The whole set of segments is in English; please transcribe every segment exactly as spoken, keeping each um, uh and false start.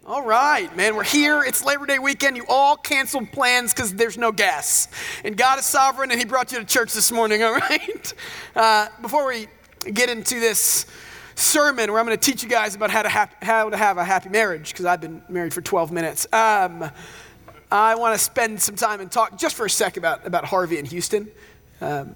All right, man, we're here. It's Labor Day weekend. You all canceled plans because there's no gas. And God is sovereign, and he brought you to church this morning, all right? Uh, before we get into this sermon where I'm going to teach you guys about how to, ha- how to have a happy marriage, because I've been married for twelve minutes, um, I want to spend some time and talk just for a sec about, about Harvey and Houston. Um,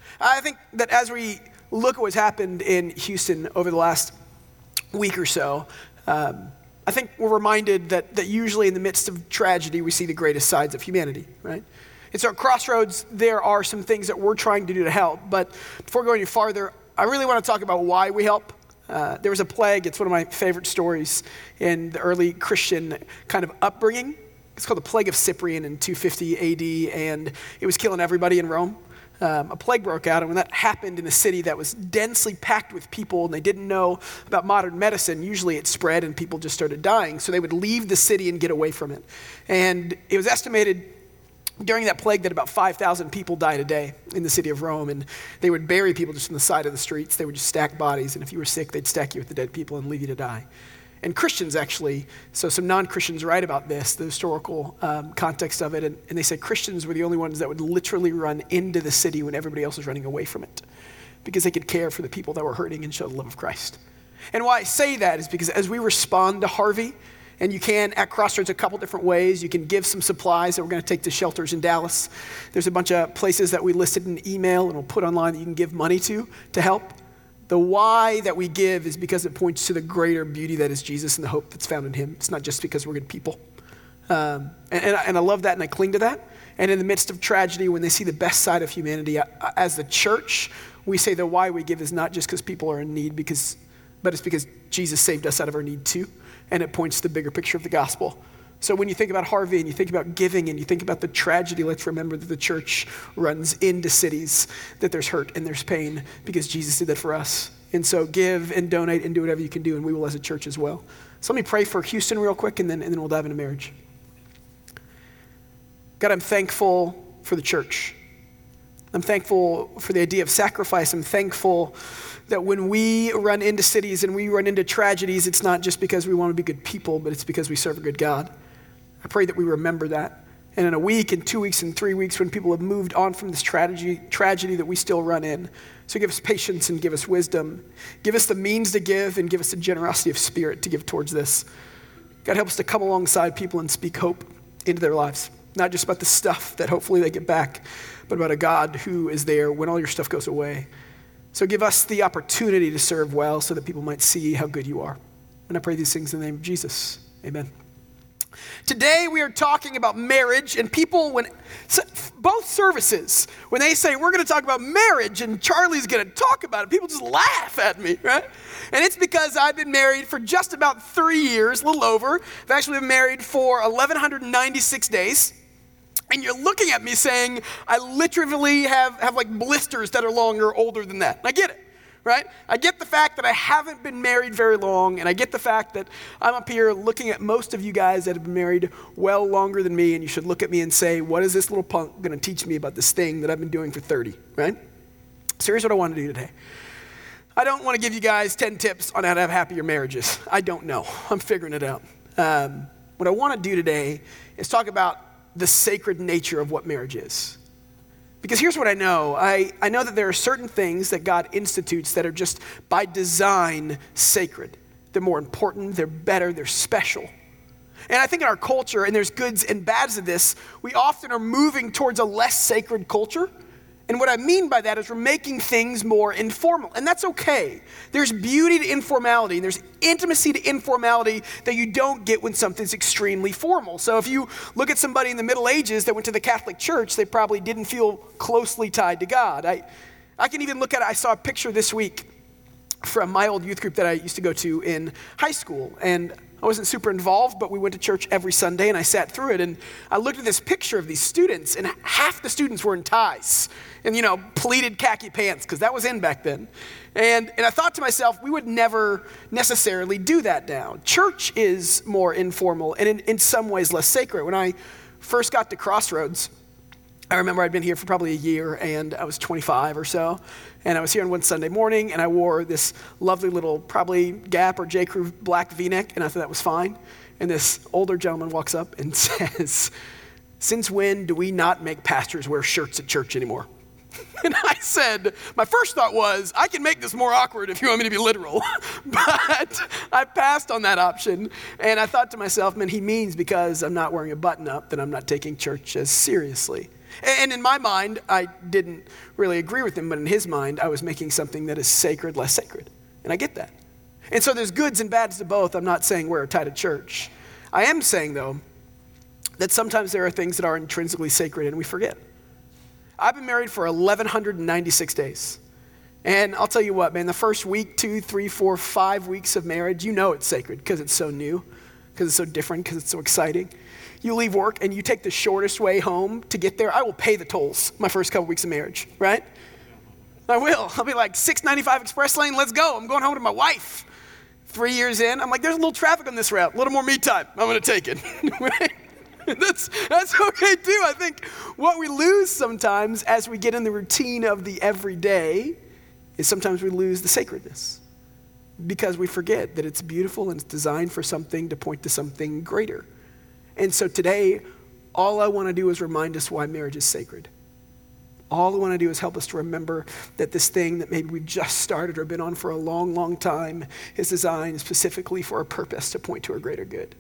I think that as we look at what's happened in Houston over the last week or so, um, I think we're reminded that, that usually in the midst of tragedy, we see the greatest sides of humanity, right? And so at Crossroads, there are some things that we're trying to do to help. But before going any farther, I really want to talk about why we help. Uh, there was a plague. It's one of my favorite stories in the early Christian kind of upbringing. It's called the Plague of Cyprian in two fifty A D, and it was killing everybody in Rome. Um, a plague broke out, and when that happened in a city that was densely packed with people and they didn't know about modern medicine, usually it spread and people just started dying. So they would leave the city and get away from it. And it was estimated during that plague that about five thousand people died a day in the city of Rome, and they would bury people just on the side of the streets. They would just stack bodies, and if you were sick, they'd stack you with the dead people and leave you to die. And Christians actually, so some non-Christians write about this, the historical um, context of it, and, and they say Christians were the only ones that would literally run into the city when everybody else was running away from it, because they could care for the people that were hurting and show the love of Christ. And why I say that is because as we respond to Harvey, and you can at Crossroads a couple different ways. You can give some supplies that we're going to take to shelters in Dallas. There's a bunch of places that we listed in the email and we'll put online that you can give money to, to help. The why that we give is because it points to the greater beauty that is Jesus and the hope that's found in him. It's not just because we're good people. Um, and, and, I, and I love that and I cling to that. And in the midst of tragedy, when they see the best side of humanity, as the church, we say the why we give is not just because people are in need, because, but it's because Jesus saved us out of our need too. And it points to the bigger picture of the gospel. So when you think about Harvey and you think about giving and you think about the tragedy, let's remember that the church runs into cities, that there's hurt and there's pain because Jesus did that for us. And so give and donate and do whatever you can do, and we will as a church as well. So let me pray for Houston real quick, and then, and then we'll dive into marriage. God, I'm thankful for the church. I'm thankful for the idea of sacrifice. I'm thankful that when we run into cities and we run into tragedies, it's not just because we want to be good people, but it's because we serve a good God. I pray that we remember that. And in a week, and two weeks, and three weeks, when people have moved on from this tragedy, tragedy that we still run in. So give us patience and give us wisdom. Give us the means to give and give us the generosity of spirit to give towards this. God, help us to come alongside people and speak hope into their lives. Not just about the stuff that hopefully they get back, but about a God who is there when all your stuff goes away. So give us the opportunity to serve well so that people might see how good you are. And I pray these things in the name of Jesus. Amen. Today we are talking about marriage, and people, when so both services, when they say we're going to talk about marriage and Charlie's going to talk about it, people just laugh at me, right? And it's because I've been married for just about three years, a little over. I've actually been married for eleven ninety-six days. And you're looking at me saying, I literally have, have like blisters that are longer, older than that. And I get it, right? I get the fact that I haven't been married very long, and I get the fact that I'm up here looking at most of you guys that have been married well longer than me, and you should look at me and say, what is this little punk going to teach me about this thing that I've been doing for thirty, right? So here's what I want to do today. I don't want to give you guys ten tips on how to have happier marriages. I don't know. I'm figuring it out. Um, what I want to do today is talk about the sacred nature of what marriage is. Because here's what I know. I, I know that there are certain things that God institutes that are just by design sacred. They're more important, they're better, they're special. And I think in our culture, and there's goods and bads of this, we often are moving towards a less sacred culture. And what I mean by that is we're making things more informal, and that's okay. There's beauty to informality, and there's intimacy to informality that you don't get when something's extremely formal. So if you look at somebody in the Middle Ages that went to the Catholic Church, they probably didn't feel closely tied to God. I, I can even look at it. I saw a picture this week from my old youth group that I used to go to in high school, and I wasn't super involved, but we went to church every Sunday, and I sat through it, and I looked at this picture of these students, and half the students were in ties and, you know, pleated khaki pants, because that was in back then. And, and I thought to myself, we would never necessarily do that now. Church is more informal and in, in some ways less sacred. When I first got to Crossroads, I remember I'd been here for probably a year, and I was twenty-five or so, and I was here on one Sunday morning, and I wore this lovely little, probably Gap or J. Crew black V-neck, and I thought that was fine. And this older gentleman walks up and says, "Since when do we not make pastors wear shirts at church anymore?" And I said, my first thought was, I can make this more awkward if you want me to be literal. But I passed on that option, and I thought to myself, man, he means because I'm not wearing a button-up that I'm not taking church as seriously. And in my mind, I didn't really agree with him, but in his mind, I was making something that is sacred less sacred. And I get that. And so there's goods and bads to both. I'm not saying wear a tie to church. I am saying, though, that sometimes there are things that are intrinsically sacred and we forget. I've been married for eleven ninety-six days. And I'll tell you what, man, the first week, two, three, four, five weeks of marriage, you know it's sacred because it's so new, because it's so different, because it's so exciting. You leave work and you take the shortest way home to get there. I will pay the tolls my first couple weeks of marriage, right? I will. I'll be like, six ninety-five Express Lane, let's go. I'm going home to my wife. Three years in, I'm like, there's a little traffic on this route, a little more me time. I'm going to take it, right? That's that's okay too. I think what we lose sometimes as we get in the routine of the everyday is sometimes we lose the sacredness because we forget that it's beautiful and it's designed for something to point to something greater. And so today, all I want to do is remind us why marriage is sacred. All I want to do is help us to remember that this thing that maybe we've just started or been on for a long, long time is designed specifically for a purpose to point to a greater good.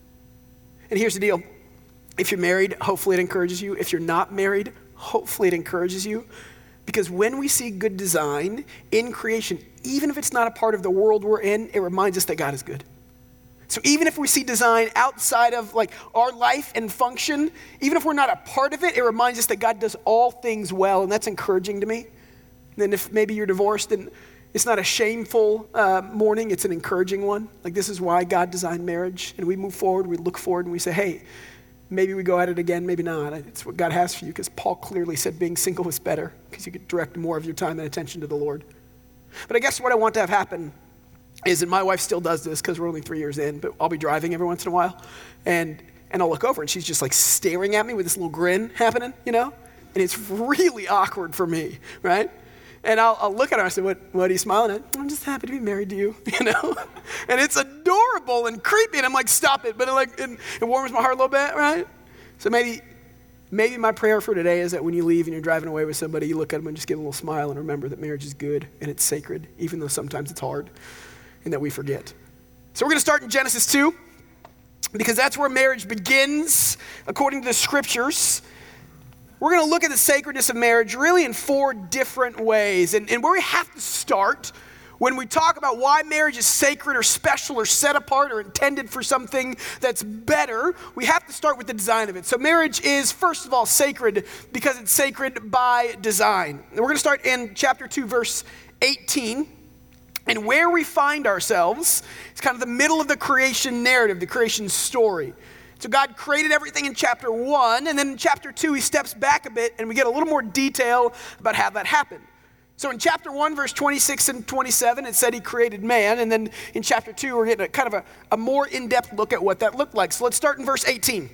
And here's the deal. If you're married, hopefully it encourages you. If you're not married, hopefully it encourages you. Because when we see good design in creation, even if it's not a part of the world we're in, it reminds us that God is good. So even if we see design outside of like our life and function, even if we're not a part of it, it reminds us that God does all things well, and that's encouraging to me. And then if maybe you're divorced, then it's not a shameful uh, morning, it's an encouraging one. Like this is why God designed marriage, and we move forward, we look forward, and we say, hey, maybe we go at it again, maybe not. It's what God has for you, because Paul clearly said being single was better, because you could direct more of your time and attention to the Lord. But I guess what I want to have happen is, and my wife still does this because we're only three years in, but I'll be driving every once in a while, and and I'll look over, and she's just like staring at me with this little grin happening, you know? And it's really awkward for me, right? And I'll, I'll look at her and I say, what, what are you smiling at? I'm just happy to be married to you, you know? And it's adorable and creepy, and I'm like, stop it. But it, like, it, it warms my heart a little bit, right? So maybe maybe my prayer for today is that when you leave and you're driving away with somebody, you look at them and just give a little smile and remember that marriage is good and it's sacred, even though sometimes it's hard and that we forget. So we're going to start in Genesis two, because that's where marriage begins, according to the scriptures. We're going to look at the sacredness of marriage really in four different ways. And, and where we have to start when we talk about why marriage is sacred or special or set apart or intended for something that's better, we have to start with the design of it. So marriage is, first of all, sacred because it's sacred by design. And we're going to start in chapter two, verse eighteen. And where we find ourselves is kind of the middle of the creation narrative, the creation story. So God created everything in chapter one, and then in chapter two, he steps back a bit, and we get a little more detail about how that happened. So in chapter one, verse twenty-six and twenty-seven, it said he created man, and then in chapter two, we're getting a kind of a, a more in-depth look at what that looked like. So let's start in verse eighteen.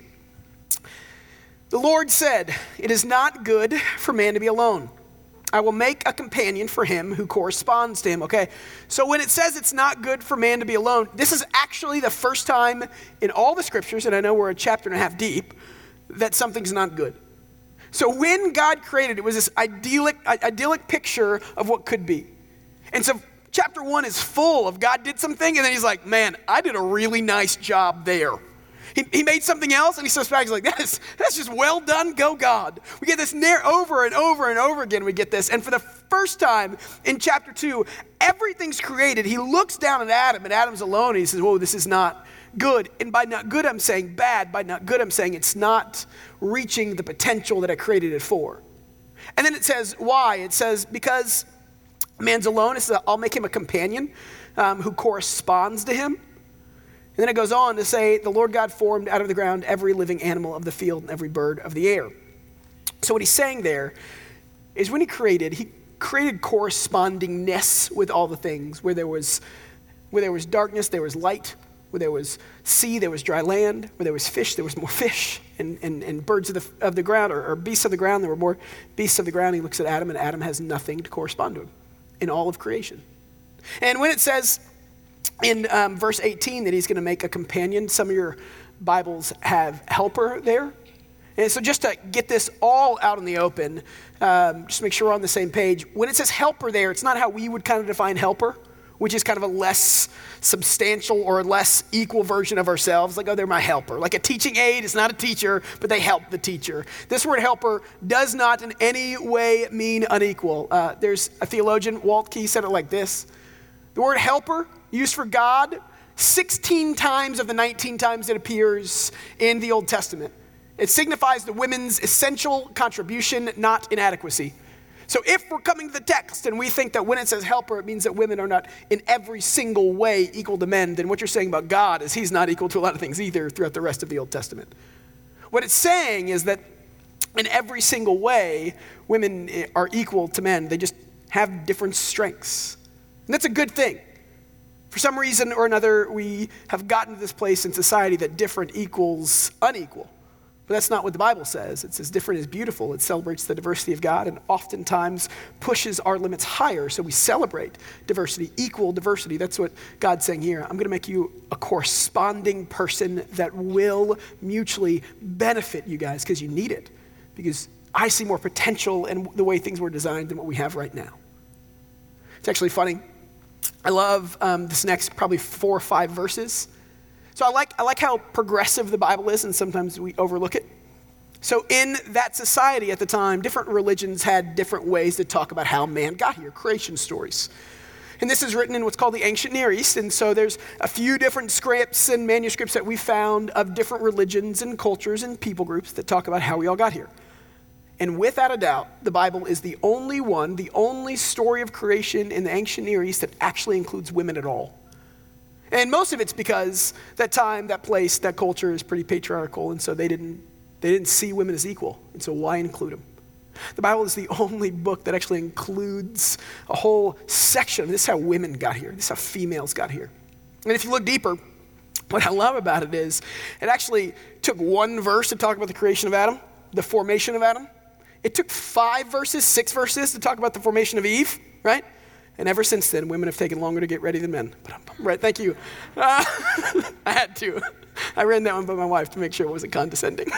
The Lord said, "It is not good for man to be alone. I will make a companion for him who corresponds to him." Okay, so when it says it's not good for man to be alone, this is actually the first time in all the scriptures, and I know we're a chapter and a half deep, that something's not good. So when God created, it was this idyllic, idyllic picture of what could be. And so chapter one is full of God did something, and then he's like, man, I did a really nice job there. He, he made something else, and he steps back, he's like, that is, that's just well done, go God. We get this near over and over and over again, we get this. And for the first time in chapter two, everything's created. He looks down at Adam, and Adam's alone, and he says, whoa, this is not good. And by not good, I'm saying bad. By not good, I'm saying it's not reaching the potential that I created it for. And then it says, why? It says, because man's alone, it says, I'll make him a companion um, who corresponds to him. And then it goes on to say, the Lord God formed out of the ground every living animal of the field and every bird of the air. So what he's saying there is when he created, he created correspondingness with all the things. Where there was, where there was darkness, there was light. Where there was sea, there was dry land. Where there was fish, there was more fish. And, and, and birds of the, of the ground, or, or beasts of the ground, there were more beasts of the ground. He looks at Adam, and Adam has nothing to correspond to him in all of creation. And when it says in um, verse eighteen that he's going to make a companion, some of your Bibles have helper there. And so just to get this all out in the open, um, just make sure we're on the same page. When it says helper there, it's not how we would kind of define helper, which is kind of a less substantial or less equal version of ourselves. Like, oh, they're my helper. Like a teaching aid is not a teacher, but they help the teacher. This word helper does not in any way mean unequal. Uh, there's a theologian, Walt Key, said it like this. The word helper, used for God, sixteen times of the nineteen times it appears in the Old Testament. It signifies the women's essential contribution, not inadequacy. So if we're coming to the text and we think that when it says helper, it means that women are not in every single way equal to men, then what you're saying about God is he's not equal to a lot of things either throughout the rest of the Old Testament. What it's saying is that in every single way, women are equal to men. They just have different strengths. And that's a good thing. For some reason or another, we have gotten to this place in society that different equals unequal. But that's not what the Bible says. It says different is beautiful. It celebrates the diversity of God and oftentimes pushes our limits higher. So we celebrate diversity, equal diversity. That's what God's saying here. I'm going to make you a corresponding person that will mutually benefit you guys because you need it. Because I see more potential in the way things were designed than what we have right now. It's actually funny. I love um, this next probably four or five verses. So I like I like how progressive the Bible is, and sometimes we overlook it. So in that society at the time, different religions had different ways to talk about how man got here, creation stories. And this is written in what's called the ancient Near East, and so there's a few different scripts and manuscripts that we found of different religions and cultures and people groups that talk about how we all got here. And without a doubt, the Bible is the only one, the only story of creation in the ancient Near East that actually includes women at all. And most of it's because that time, that place, that culture is pretty patriarchal, and so they didn't they didn't see women as equal, and so why include them? The Bible is the only book that actually includes a whole section. This is how women got here. This is how females got here. And if you look deeper, what I love about it is it actually took one verse to talk about the creation of Adam, the formation of Adam. It took five verses, six verses to talk about the formation of Eve, right? And ever since then, women have taken longer to get ready than men. But I'm, right, thank you. Uh, I had to. I ran that one by my wife to make sure it wasn't condescending.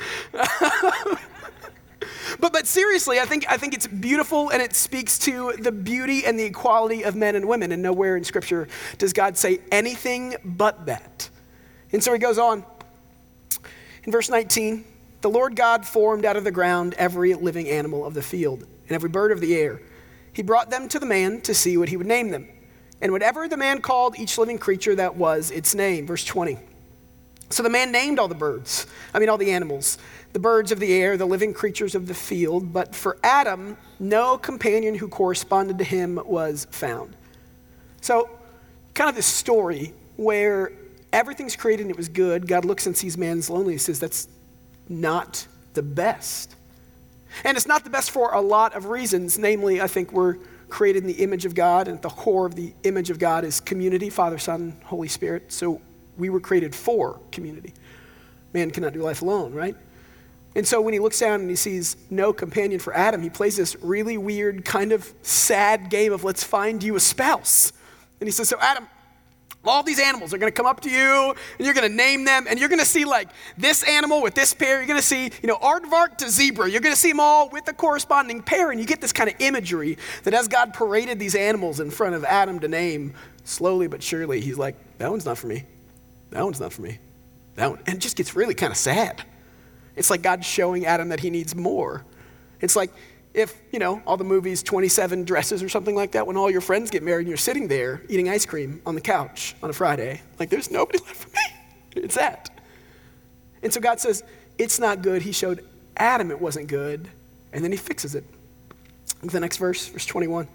but but seriously, I think I think it's beautiful, and it speaks to the beauty and the equality of men and women. And nowhere in Scripture does God say anything but that. And so he goes on. In verse nineteen, the Lord God formed out of the ground every living animal of the field and every bird of the air. He brought them to the man to see what he would name them. And whatever the man called each living creature, that was its name. Verse twenty. So the man named all the birds, I mean all the animals, the birds of the air, the living creatures of the field. But for Adam, no companion who corresponded to him was found. So kind of this story where everything's created and it was good. God looks and sees man's lonely and says that's not the best. And it's not the best for a lot of reasons. Namely, I think we're created in the image of God, and at the core of the image of God is community, Father, Son, Holy Spirit. So we were created for community. Man cannot do life alone, right? And so when he looks down and he sees no companion for Adam, he plays this really weird kind of sad game of let's find you a spouse. And he says, so Adam, all these animals are going to come up to you, and you're going to name them, and you're going to see like this animal with this pair. You're going to see, you know, aardvark to zebra. You're going to see them all with the corresponding pair, and you get this kind of imagery that as God paraded these animals in front of Adam to name, slowly but surely, he's like, that one's not for me. That one's not for me. That one. And it just gets really kind of sad. It's like God showing Adam that he needs more. It's like, if, you know, all the movies, twenty-seven Dresses or something like that, when all your friends get married and you're sitting there eating ice cream on the couch on a Friday, like there's nobody left for me. It's that. And so God says, it's not good. He showed Adam it wasn't good, and then he fixes it. Look at the next verse, verse twenty-one.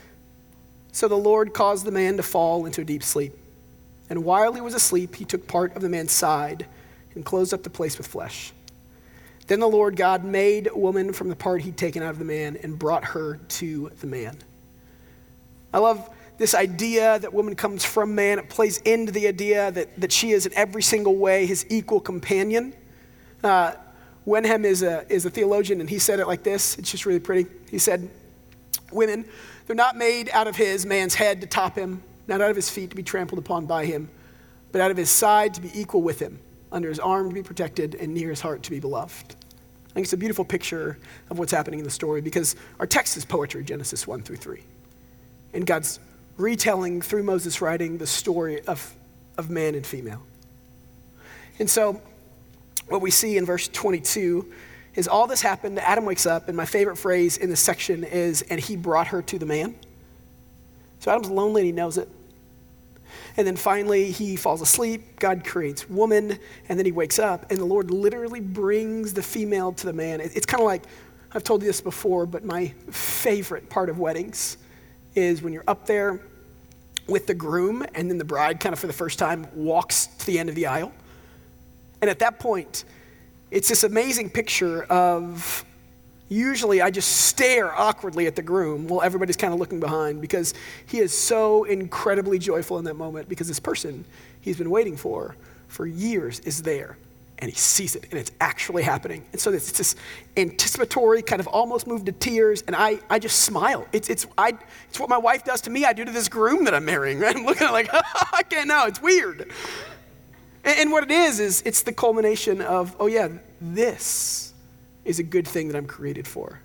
So the Lord caused the man to fall into a deep sleep. And while he was asleep, he took part of the man's side and closed up the place with flesh. Then the Lord God made a woman from the part he'd taken out of the man and brought her to the man. I love this idea that woman comes from man. It plays into the idea that, that she is in every single way his equal companion. Uh, Wenham is a, is a theologian, and he said it like this. It's just really pretty. He said, women, they're not made out of his, man's head to top him, not out of his feet to be trampled upon by him, but out of his side to be equal with him, under his arm to be protected, and near his heart to be beloved. I think it's a beautiful picture of what's happening in the story, because our text is poetry, Genesis one through three. And God's retelling through Moses' writing the story of, of man and female. And so what we see in verse twenty-two is all this happened, Adam wakes up, and my favorite phrase in this section is, and he brought her to the man. So Adam's lonely and he knows it. And then finally he falls asleep, God creates woman, and then he wakes up, and the Lord literally brings the female to the man. It's kind of like, I've told you this before, but my favorite part of weddings is when you're up there with the groom, and then the bride kind of for the first time walks to the end of the aisle. And at that point, it's this amazing picture of, usually I just stare awkwardly at the groom while everybody's kind of looking behind, because he is so incredibly joyful in that moment, because this person he's been waiting for for years is there, and he sees it, and it's actually happening. And so it's this anticipatory kind of almost moved to tears, and I, I just smile. It's it's I it's what my wife does to me, I do to this groom that I'm marrying, right? I'm looking at it like, I can't know, it's weird. And what it is, is it's the culmination of, oh yeah, this is a good thing that I'm created for.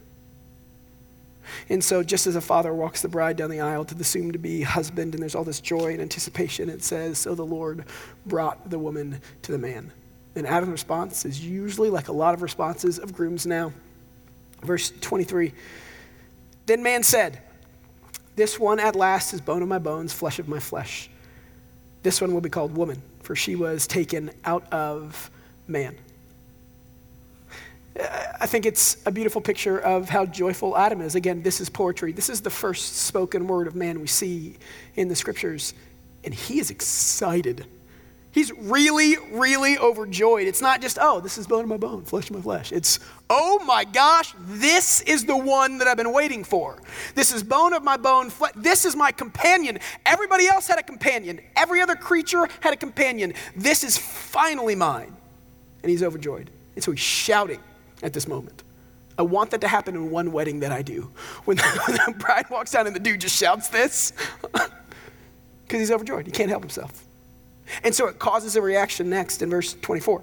And so just as a father walks the bride down the aisle to the soon-to-be husband, and there's all this joy and anticipation, it says, so the Lord brought the woman to the man. And Adam's response is usually like a lot of responses of grooms now. Verse twenty-three, then man said, this one at last is bone of my bones, flesh of my flesh. This one will be called woman, for she was taken out of man. I think it's a beautiful picture of how joyful Adam is. Again, this is poetry. This is the first spoken word of man we see in the scriptures. And he is excited. He's really, really overjoyed. It's not just, oh, this is bone of my bone, flesh of my flesh. It's, oh my gosh, this is the one that I've been waiting for. This is bone of my bone, flesh. This is my companion. Everybody else had a companion. Every other creature had a companion. This is finally mine. And he's overjoyed. And so he's shouting at this moment. I want that to happen in one wedding that I do. When the, when the bride walks down and the dude just shouts this, because he's overjoyed. He can't help himself. And so it causes a reaction next in verse twenty-four.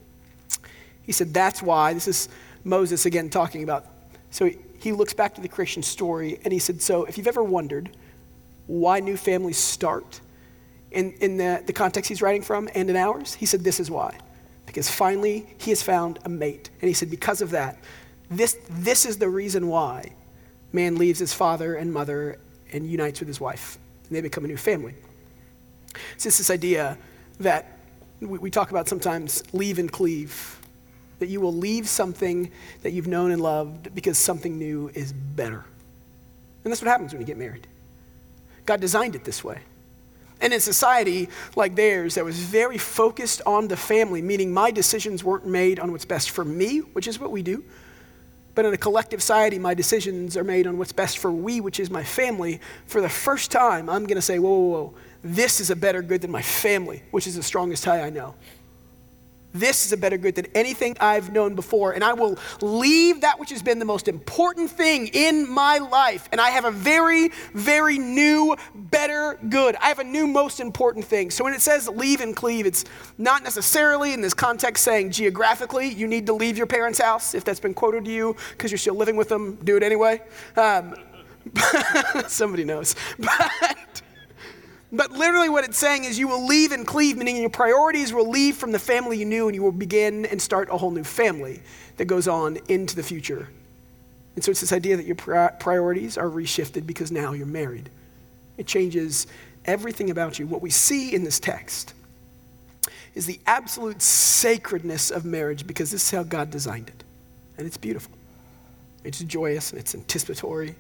He said, that's why, this is Moses again talking about, so he, he looks back to the creation story, and he said, so if you've ever wondered why new families start in, in the, the context he's writing from and in ours, he said, this is why. Because finally he has found a mate. And he said, because of that, this, this is the reason why man leaves his father and mother and unites with his wife, and they become a new family. It's just this idea that we, we talk about sometimes, leave and cleave, that you will leave something that you've known and loved because something new is better. And that's what happens when you get married. God designed it this way. And in society like theirs that was very focused on the family, meaning my decisions weren't made on what's best for me, which is what we do, but in a collective society, my decisions are made on what's best for we, which is my family. For the first time, I'm going to say, whoa, whoa, whoa, this is a better good than my family, which is the strongest tie I know. This is a better good than anything I've known before, and I will leave that which has been the most important thing in my life, and I have a very, very new, better good. I have a new most important thing. So when it says leave and cleave, it's not necessarily in this context saying geographically you need to leave your parents' house. If that's been quoted to you because you're still living with them, do it anyway. Um, somebody knows. But But literally what it's saying is you will leave and cleave, meaning your priorities will leave from the family you knew and you will begin and start a whole new family that goes on into the future. And so it's this idea that your priorities are reshifted because now you're married. It changes everything about you. What we see in this text is the absolute sacredness of marriage because this is how God designed it. And it's beautiful. It's joyous and it's anticipatory.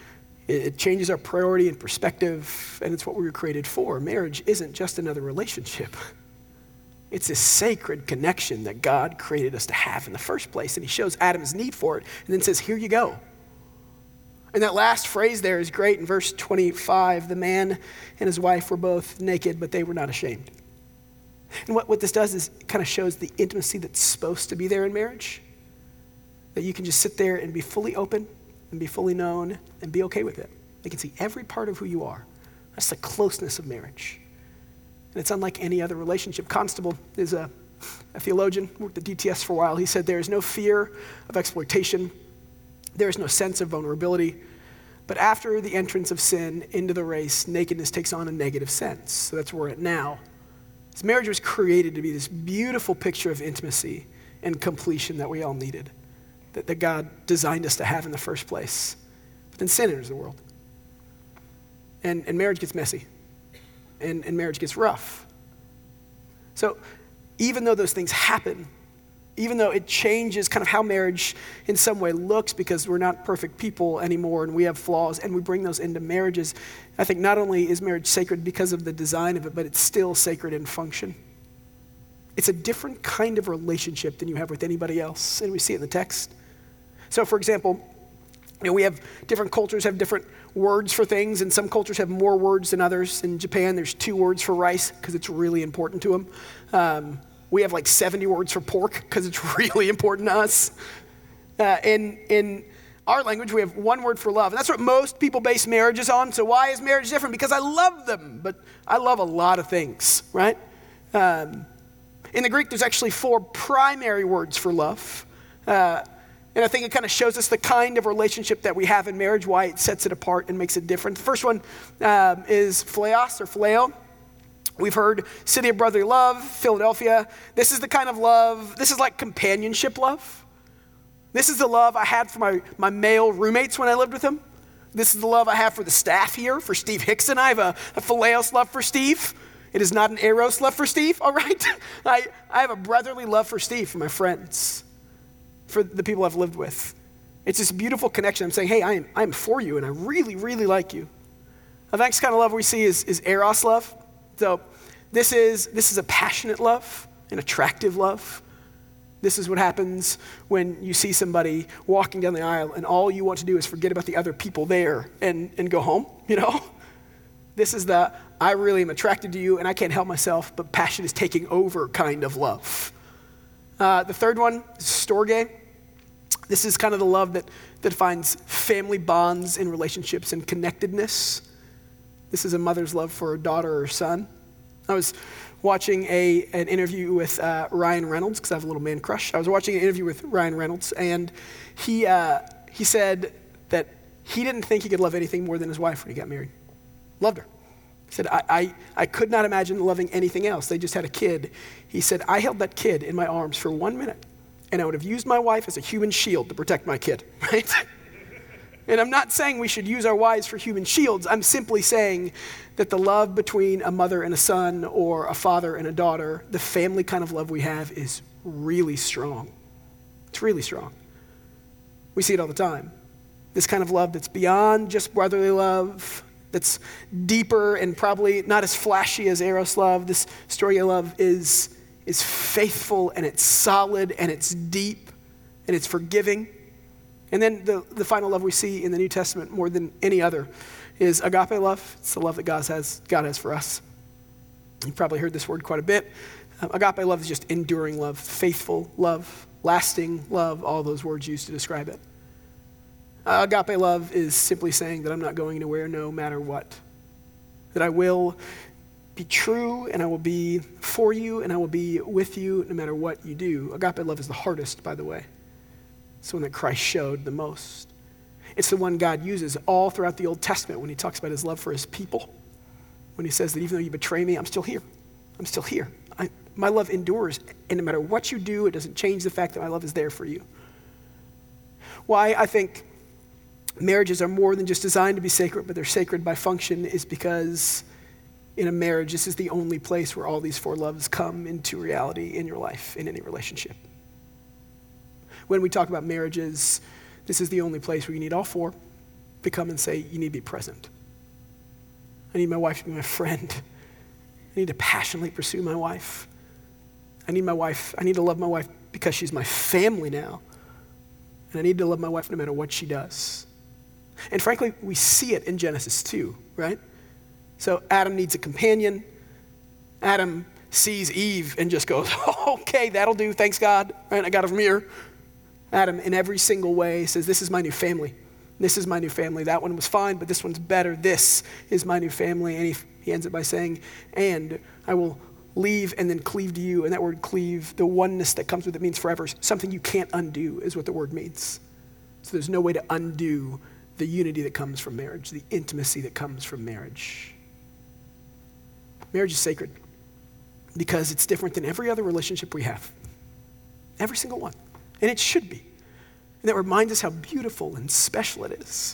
It changes our priority and perspective, and it's what we were created for. Marriage isn't just another relationship. It's a sacred connection that God created us to have in the first place, and he shows Adam's need for it, and then says, here you go. And that last phrase there is great in verse twenty-five. The man and his wife were both naked, but they were not ashamed. And what, what this does is it kind of shows the intimacy that's supposed to be there in marriage. That you can just sit there and be fully open and be fully known and be okay with it. They can see every part of who you are. That's the closeness of marriage. And it's unlike any other relationship. Constable is a, a theologian, worked at D T S for a while. He said there is no fear of exploitation. There is no sense of vulnerability. But after the entrance of sin into the race, nakedness takes on a negative sense. So that's where we're at now. This marriage was created to be this beautiful picture of intimacy and completion that we all needed, that, that God designed us to have in the first place. But then sin enters the world. And, and marriage gets messy. And, and marriage gets rough. So even though those things happen, even though it changes kind of how marriage in some way looks because we're not perfect people anymore and we have flaws and we bring those into marriages, I think not only is marriage sacred because of the design of it, but it's still sacred in function. It's a different kind of relationship than you have with anybody else, and we see it in the text. So for example, you know, we have different cultures have different words for things, and some cultures have more words than others. In Japan, there's two words for rice because it's really important to them. Um, We have like seventy words for pork because it's really important to us. Uh, in, in our language, we have one word for love. And that's what most people base marriages on. So why is marriage different? Because I love them, but I love a lot of things, right? Um, in the Greek, there's actually four primary words for love. Uh, and I think it kind of shows us the kind of relationship that we have in marriage, why it sets it apart and makes it different. The first one um, is philaios or phileo. We've heard City of Brotherly Love, Philadelphia. This is the kind of love, this is like companionship love. This is the love I had for my, my male roommates when I lived with them. This is the love I have for the staff here, for Steve Hickson. I have a, a phileos love for Steve. It is not an eros love for Steve, all right? I, I have a brotherly love for Steve, for my friends, for the people I've lived with. It's this beautiful connection. I'm saying, hey, I am, I am for you, and I really, really like you. The next kind of love we see is, is eros love. So this is this is a passionate love, an attractive love. This is what happens when you see somebody walking down the aisle and all you want to do is forget about the other people there and, and go home, you know? This is the, I really am attracted to you and I can't help myself, but passion is taking over kind of love. Uh, the third one is storge. This is kind of the love that, that finds family bonds in relationships and connectedness. This is a mother's love for a daughter or son. I was watching a an interview with uh, Ryan Reynolds, because I have a little man crush. I was watching an interview with Ryan Reynolds, and he uh, he said that he didn't think he could love anything more than his wife when he got married. Loved her. He said, I, I, I could not imagine loving anything else. They just had a kid. He said, I held that kid in my arms for one minute, and I would have used my wife as a human shield to protect my kid, right? And I'm not saying we should use our wives for human shields. I'm simply saying that the love between a mother and a son or a father and a daughter, the family kind of love we have is really strong. It's really strong. We see it all the time. This kind of love that's beyond just brotherly love, that's deeper and probably not as flashy as eros love. This story of love is, is faithful and it's solid and it's deep and it's forgiving. And then the, the final love we see in the New Testament more than any other is agape love. It's the love that God has, God has for us. You've probably heard this word quite a bit. Um, agape love is just enduring love, faithful love, lasting love, all those words used to describe it. Uh, agape love is simply saying that I'm not going anywhere no matter what. That I will be true and I will be for you and I will be with you no matter what you do. Agape love is the hardest, by the way. It's the one that Christ showed the most. It's the one God uses all throughout the Old Testament when he talks about his love for his people. When he says that even though you betray me, I'm still here. I'm still here. I, my love endures, and no matter what you do, it doesn't change the fact that my love is there for you. Why I think marriages are more than just designed to be sacred, but they're sacred by function is because in a marriage, this is the only place where all these four loves come into reality in your life, in any relationship. When we talk about marriages, this is the only place where you need all four to come and say, you need to be present. I need my wife to be my friend. I need to passionately pursue my wife. I need my wife, I need to love my wife because she's my family now. And I need to love my wife no matter what she does. And frankly, we see it in Genesis two, right? So Adam needs a companion. Adam sees Eve and just goes, okay, that'll do, thanks God, right? I got it from here. Adam, in every single way, says, this is my new family. This is my new family. That one was fine, but this one's better. This is my new family. And he, he ends it by saying, and I will leave and then cleave to you. And that word cleave, the oneness that comes with it means forever. Something you can't undo is what the word means. So there's no way to undo the unity that comes from marriage, the intimacy that comes from marriage. Marriage is sacred because it's different than every other relationship we have. Every single one. And it should be. And that reminds us how beautiful and special it is.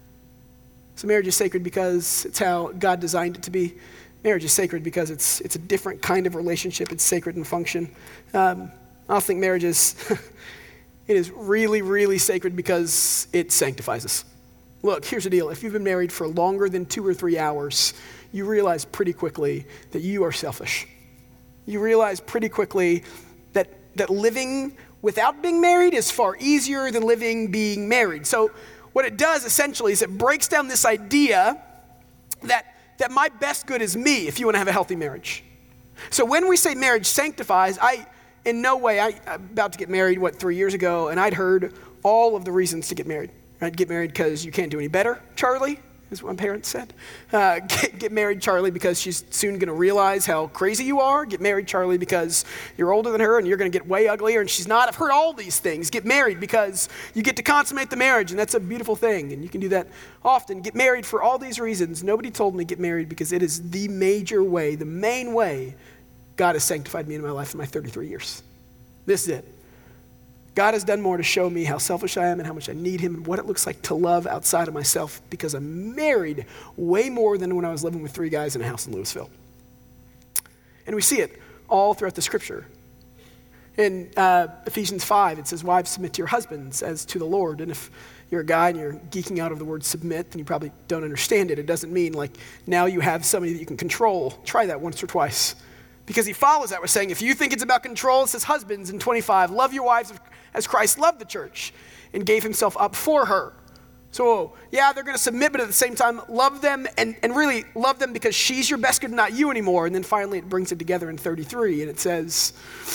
So marriage is sacred because it's how God designed it to be. Marriage is sacred because it's it's a different kind of relationship. It's sacred in function. Um, I also think marriage is, it is really, really sacred because it sanctifies us. Look, here's the deal. If you've been married for longer than two or three hours, you realize pretty quickly that you are selfish. You realize pretty quickly that that living without being married is far easier than living being married. So what it does essentially is it breaks down this idea that, that my best good is me if you want to have a healthy marriage. So when we say marriage sanctifies, I, in no way, I, I'm about to get married, what, three years ago, and I'd heard all of the reasons to get married. I'd get married because you can't do any better, Charlie, is what my parents said. Uh, get, get married, Charlie, because she's soon going to realize how crazy you are. Get married, Charlie, because you're older than her and you're going to get way uglier and she's not. I've heard all these things. Get married because you get to consummate the marriage and that's a beautiful thing and you can do that often. Get married for all these reasons. Nobody told me get married because it is the major way, the main way God has sanctified me in my life in my thirty-three years. This is it. God has done more to show me how selfish I am and how much I need him and what it looks like to love outside of myself because I'm married way more than when I was living with three guys in a house in Louisville. And we see it all throughout the scripture. In uh, Ephesians five, it says, wives, submit to your husbands as to the Lord. And if you're a guy and you're geeking out over the word submit, then you probably don't understand it. It doesn't mean like now you have somebody that you can control. Try that once or twice. Because he follows that with saying, if you think it's about control, it says husbands in twenty-five, love your wives as Christ loved the church and gave himself up for her. So yeah, they're going to submit, but at the same time, love them and, and really love them because she's your best good, not you anymore. And then finally it brings it together in thirty-three and it says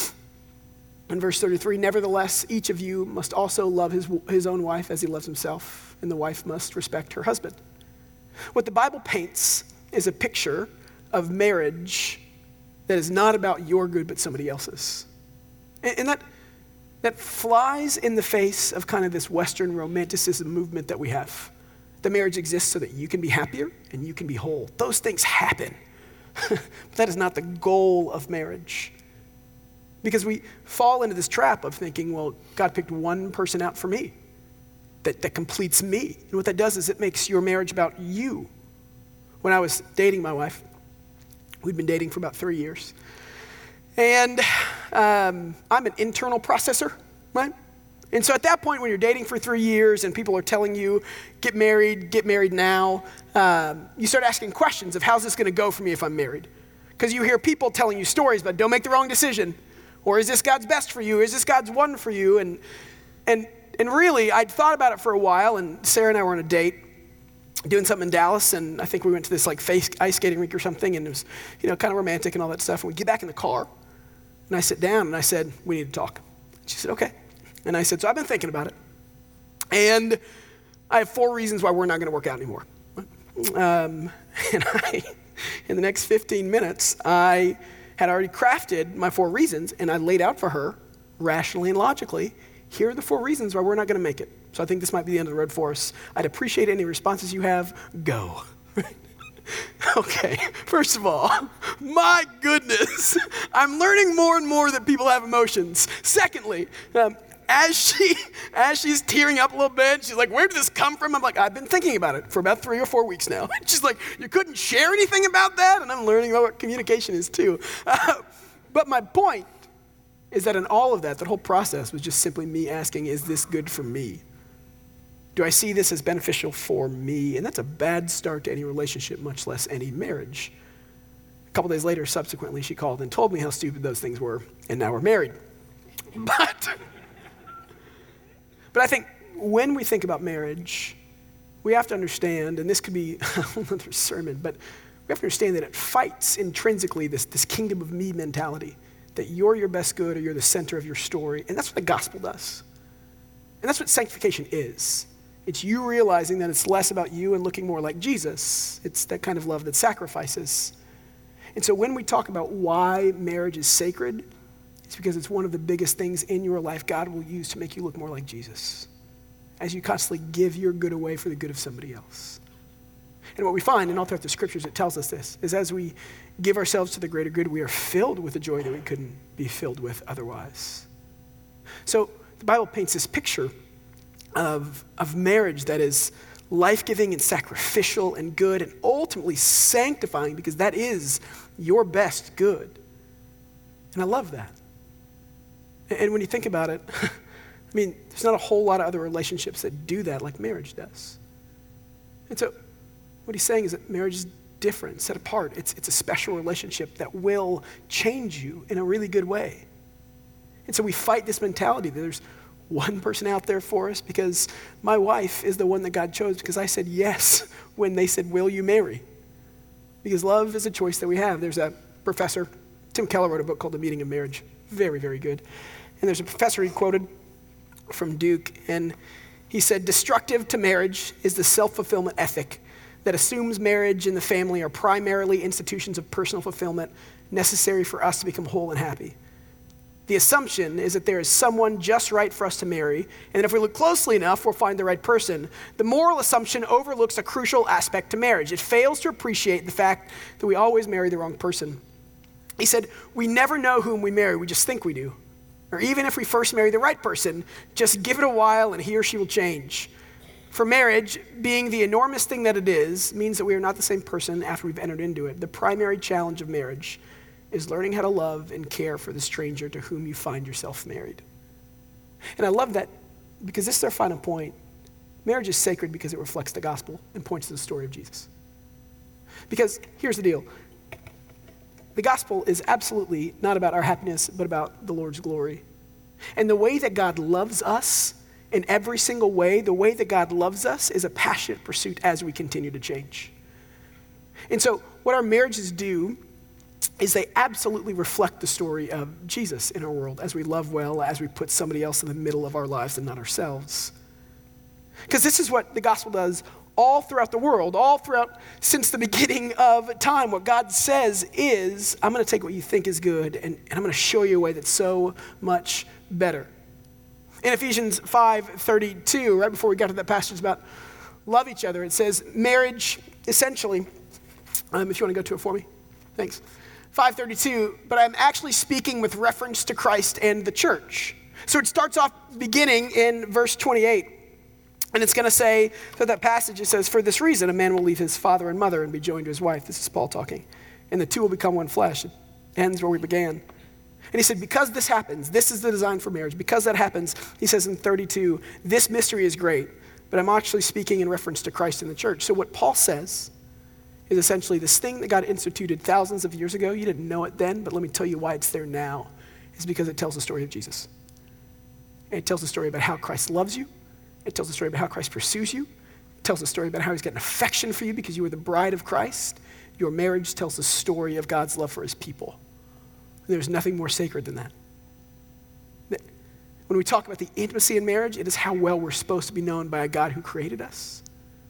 in verse thirty-three, nevertheless, each of you must also love his, his own wife as he loves himself, and the wife must respect her husband. What the Bible paints is a picture of marriage that is not about your good, but somebody else's. And, and that, that flies in the face of kind of this Western romanticism movement that we have. The marriage exists so that you can be happier and you can be whole. Those things happen. But that is not the goal of marriage. Because we fall into this trap of thinking, well, God picked one person out for me that, that completes me. And what that does is it makes your marriage about you. When I was dating my wife, we'd been dating for about three years. And um, I'm an internal processor, right? And so at that point, when you're dating for three years and people are telling you, get married, get married now, um, you start asking questions of how's this going to go for me if I'm married? Because you hear people telling you stories about don't make the wrong decision. Or is this God's best for you? Is this God's one for you? And and and really, I'd thought about it for a while, and Sarah and I were on a date doing something in Dallas, and I think we went to this like face, ice skating rink or something, and it was, you know, kind of romantic and all that stuff. And we get back in the car, and I sit down, and I said, we need to talk. She said, okay. And I said, so I've been thinking about it. And I have four reasons why we're not going to work out anymore. Um, and I, in the next fifteen minutes, I had already crafted my four reasons, and I laid out for her, rationally and logically, here are the four reasons why we're not going to make it. So I think this might be the end of the road for us. I'd appreciate any responses you have. Go. Okay, first of all, my goodness, I'm learning more and more that people have emotions. Secondly, um, as she as she's tearing up a little bit, she's like, where did this come from? I'm like, I've been thinking about it for about three or four weeks now. She's like, you couldn't share anything about that? And I'm learning about what communication is too. Uh, but my point is that in all of that, that whole process was just simply me asking, is this good for me? Do I see this as beneficial for me? And that's a bad start to any relationship, much less any marriage. A couple days later, subsequently, she called and told me how stupid those things were, and now we're married. But, but I think when we think about marriage, we we have to understand, and this could be a whole other sermon, but we have to understand that it fights intrinsically this, this kingdom of me mentality, that you're your best good or you're the center of your story. And that's what the gospel does. And that's what sanctification is. It's you realizing that it's less about you and looking more like Jesus. It's that kind of love that sacrifices. And so when we talk about why marriage is sacred, it's because it's one of the biggest things in your life God will use to make you look more like Jesus, as you constantly give your good away for the good of somebody else. And what we find, and all throughout the scriptures it tells us this, is as we give ourselves to the greater good, we are filled with a joy that we couldn't be filled with otherwise. So the Bible paints this picture of, of marriage that is life-giving and sacrificial and good and ultimately sanctifying, because that is your best good. And I love that. And when you think about it, I mean, there's not a whole lot of other relationships that do that like marriage does. And so what he's saying is that marriage is different, set apart. It's, it's a special relationship that will change you in a really good way. And so we fight this mentality that there's one person out there for us, because my wife is the one that God chose because I said yes when they said, will you marry? Because love is a choice that we have. There's a professor, Tim Keller wrote a book called The Meaning of Marriage. Very, very good. And there's a professor he quoted from Duke, and he said, destructive to marriage is the self-fulfillment ethic that assumes marriage and the family are primarily institutions of personal fulfillment necessary for us to become whole and happy. The assumption is that there is someone just right for us to marry, and if we look closely enough, we'll find the right person. The moral assumption overlooks a crucial aspect to marriage. It fails to appreciate the fact that we always marry the wrong person. He said, we never know whom we marry, we just think we do. Or even if we first marry the right person, just give it a while and he or she will change. For marriage, being the enormous thing that it is, means that we are not the same person after we've entered into it. The primary challenge of marriage is learning how to love and care for the stranger to whom you find yourself married. And I love that because this is our final point. Marriage is sacred because it reflects the gospel and points to the story of Jesus. Because here's the deal. The gospel is absolutely not about our happiness, but about the Lord's glory. And the way that God loves us in every single way, the way that God loves us is a passionate pursuit as we continue to change. And so what our marriages do is they absolutely reflect the story of Jesus in our world as we love well, as we put somebody else in the middle of our lives and not ourselves. Because this is what the gospel does all throughout the world, all throughout since the beginning of time. What God says is, I'm going to take what you think is good and, and I'm going to show you a way that's so much better. In Ephesians five thirty-two, right before we got to that passage about love each other, it says marriage, essentially, um, if you want to go to it for me, thanks. five thirty-two, but I'm actually speaking with reference to Christ and the church. So it starts off beginning in verse twenty-eight. And it's going to say, so that passage, it says, for this reason, a man will leave his father and mother and be joined to his wife. This is Paul talking. And the two will become one flesh. It ends where we began. And he said, because this happens, this is the design for marriage. Because that happens, he says in thirty-two, this mystery is great, but I'm actually speaking in reference to Christ and the church. So what Paul says is essentially this thing that God instituted thousands of years ago. You didn't know it then, but let me tell you why it's there now. It's because it tells the story of Jesus. And it tells the story about how Christ loves you. It tells the story about how Christ pursues you. It tells the story about how he's got an affection for you because you are the bride of Christ. Your marriage tells the story of God's love for his people. There's nothing more sacred than that. When we talk about the intimacy in marriage, it is how well we're supposed to be known by a God who created us.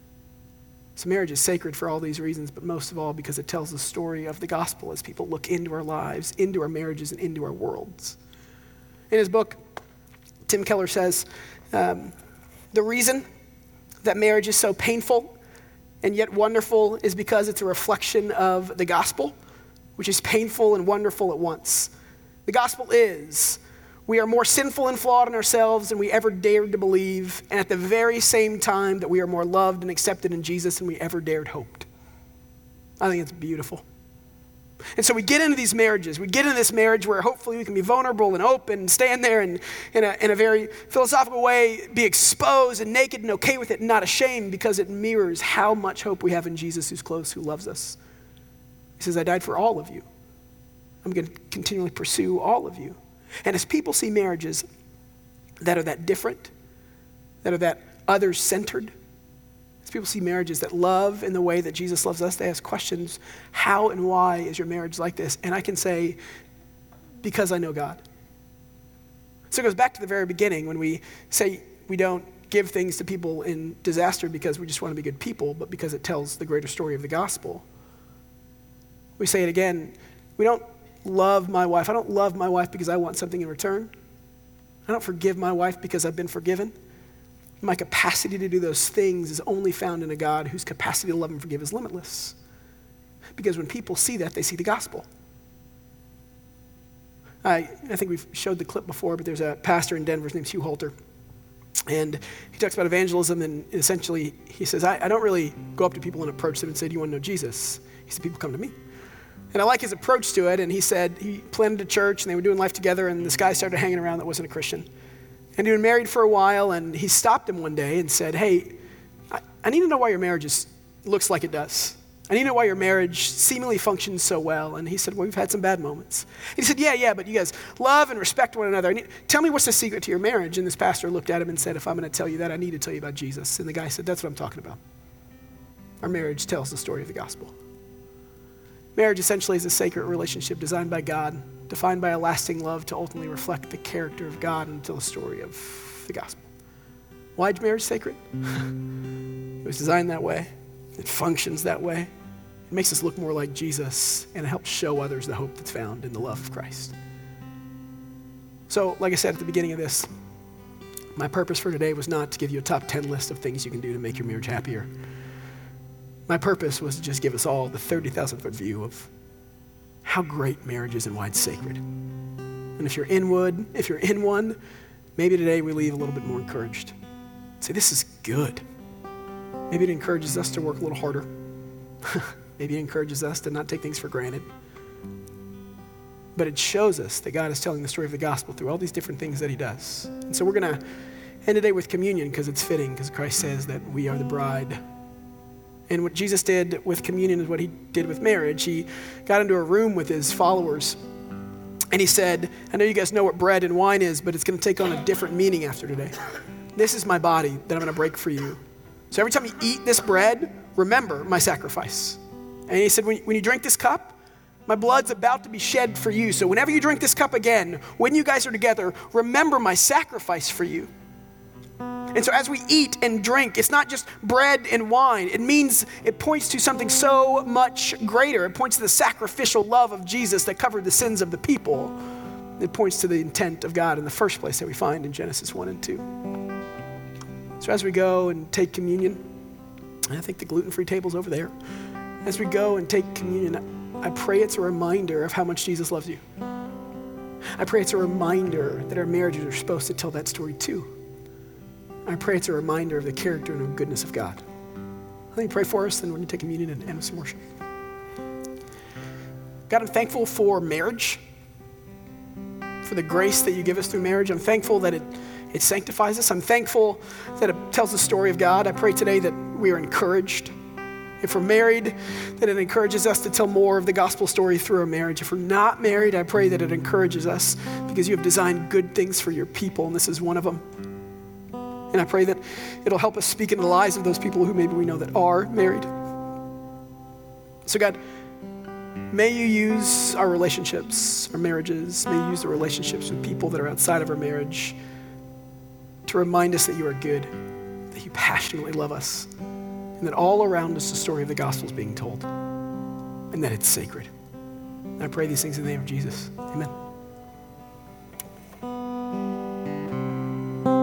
So marriage is sacred for all these reasons, but most of all because it tells the story of the gospel as people look into our lives, into our marriages, and into our worlds. In his book, Tim Keller says, um, the reason that marriage is so painful and yet wonderful is because it's a reflection of the gospel, which is painful and wonderful at once. The gospel is, we are more sinful and flawed in ourselves than we ever dared to believe, and at the very same time that we are more loved and accepted in Jesus than we ever dared hoped. I think it's beautiful. And so we get into these marriages. We get into this marriage where hopefully we can be vulnerable and open and stand there and in a, in a very philosophical way, be exposed and naked and okay with it and not ashamed because it mirrors how much hope we have in Jesus who's close, who loves us. He says, I died for all of you. I'm going to continually pursue all of you. And as people see marriages that are that different, that are that others-centered, as As people see marriages that love in the way that Jesus loves us, they ask questions, how and why is your marriage like this? And I can say, because I know God. So it goes back to the very beginning when we say we don't give things to people in disaster because we just want to be good people, but because it tells the greater story of the gospel. We say it again, we don't love my wife. I don't love my wife because I want something in return. I don't forgive my wife because I've been forgiven. My capacity to do those things is only found in a God whose capacity to love and forgive is limitless. Because when people see that, they see the gospel. I, I think we've showed the clip before, but there's a pastor in Denver, his name's Hugh Halter. And he talks about evangelism, and essentially he says, I, I don't really go up to people and approach them and say, do you want to know Jesus? He said, people come to me. And I like his approach to it, and he said he planted a church, and they were doing life together, and this guy started hanging around that wasn't a Christian. And he'd been married for a while, and he stopped him one day and said, hey, I, I need to know why your marriage is, looks like it does. I need to know why your marriage seemingly functions so well. And he said, well, we've had some bad moments. He said, yeah, yeah, but you guys love and respect one another. I need, tell me what's the secret to your marriage. And this pastor looked at him and said, if I'm going to tell you that, I need to tell you about Jesus. And the guy said, that's what I'm talking about. Our marriage tells the story of the gospel. Marriage essentially is a sacred relationship designed by God, defined by a lasting love to ultimately reflect the character of God and tell the story of the gospel. Why is marriage sacred? It was designed that way. It functions that way. It makes us look more like Jesus, and it helps show others the hope that's found in the love of Christ. So, like I said at the beginning of this, my purpose for today was not to give you a top ten list of things you can do to make your marriage happier. My purpose was to just give us all the thirty thousand foot view of how great marriage is and why it's sacred. And if you're in wood, if you're in one, maybe today we leave a little bit more encouraged. Say, this is good. Maybe it encourages us to work a little harder. Maybe it encourages us to not take things for granted. But it shows us that God is telling the story of the gospel through all these different things that he does. And so we're going to end today with communion because it's fitting, because Christ says that we are the bride. And what Jesus did with communion is what he did with marriage. He got into a room with his followers and he said, I know you guys know what bread and wine is, but it's going to take on a different meaning after today. This is my body that I'm going to break for you. So every time you eat this bread, remember my sacrifice. And he said, when, when you drink this cup, my blood's about to be shed for you. So whenever you drink this cup again, when you guys are together, remember my sacrifice for you. And so as we eat and drink, it's not just bread and wine. It means, it points to something so much greater. It points to the sacrificial love of Jesus that covered the sins of the people. It points to the intent of God in the first place that we find in Genesis one and two. So as we go and take communion, and I think the gluten-free table's over there. As we go and take communion, I pray it's a reminder of how much Jesus loves you. I pray it's a reminder that our marriages are supposed to tell that story too. I pray it's a reminder of the character and the goodness of God. Let me pray for us, then we're going to take communion and end with some worship. God, I'm thankful for marriage, for the grace that you give us through marriage. I'm thankful that it, it sanctifies us. I'm thankful that it tells the story of God. I pray today that we are encouraged. If we're married, that it encourages us to tell more of the gospel story through our marriage. If we're not married, I pray that it encourages us because you have designed good things for your people, and this is one of them. And I pray that it'll help us speak into the lives of those people who maybe we know that are married. So God, may you use our relationships, our marriages, may you use the relationships with people that are outside of our marriage to remind us that you are good, that you passionately love us, and that all around us the story of the gospel is being told, and that it's sacred. And I pray these things in the name of Jesus. Amen.